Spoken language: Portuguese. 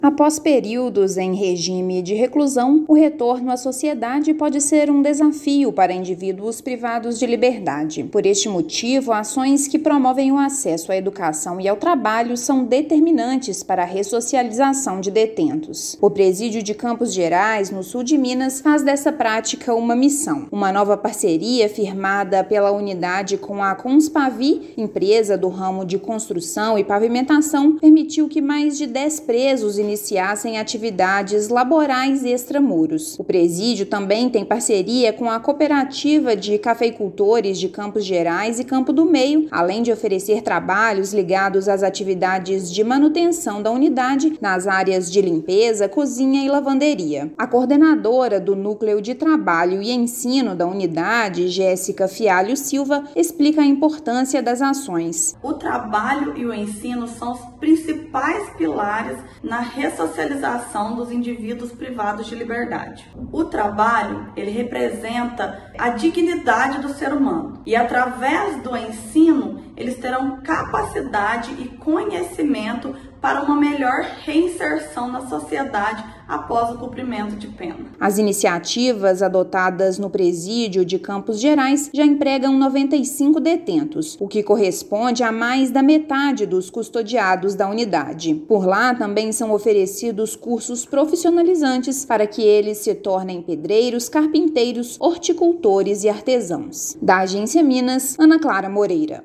Após períodos em regime de reclusão, o retorno à sociedade pode ser um desafio para indivíduos privados de liberdade. Por este motivo, ações que promovem o acesso à educação e ao trabalho são determinantes para a ressocialização de detentos. O Presídio de Campos Gerais, no sul de Minas, faz dessa prática uma missão. Uma nova parceria firmada pela unidade com a Conspavi, empresa do ramo de construção e pavimentação, permitiu que mais de 10 presos iniciassem atividades laborais extramuros. O presídio também tem parceria com a Cooperativa de Cafeicultores de Campos Gerais e Campo do Meio, além de oferecer trabalhos ligados às atividades de manutenção da unidade nas áreas de limpeza, cozinha e lavanderia. A coordenadora do Núcleo de Trabalho e Ensino da unidade, Jéssica Fialho Silva, explica a importância das ações. O trabalho e o ensino são os principais pilares na ressocialização dos indivíduos privados de liberdade. O trabalho, ele representa a dignidade do ser humano e através do ensino eles terão capacidade e conhecimento para uma melhor reinserção na sociedade após o cumprimento de pena. As iniciativas adotadas no Presídio de Campos Gerais já empregam 95 detentos, o que corresponde a mais da metade dos custodiados da unidade. Por lá também são oferecidos cursos profissionalizantes para que eles se tornem pedreiros, carpinteiros, horticultores e artesãos. Da Agência Minas, Ana Clara Moreira.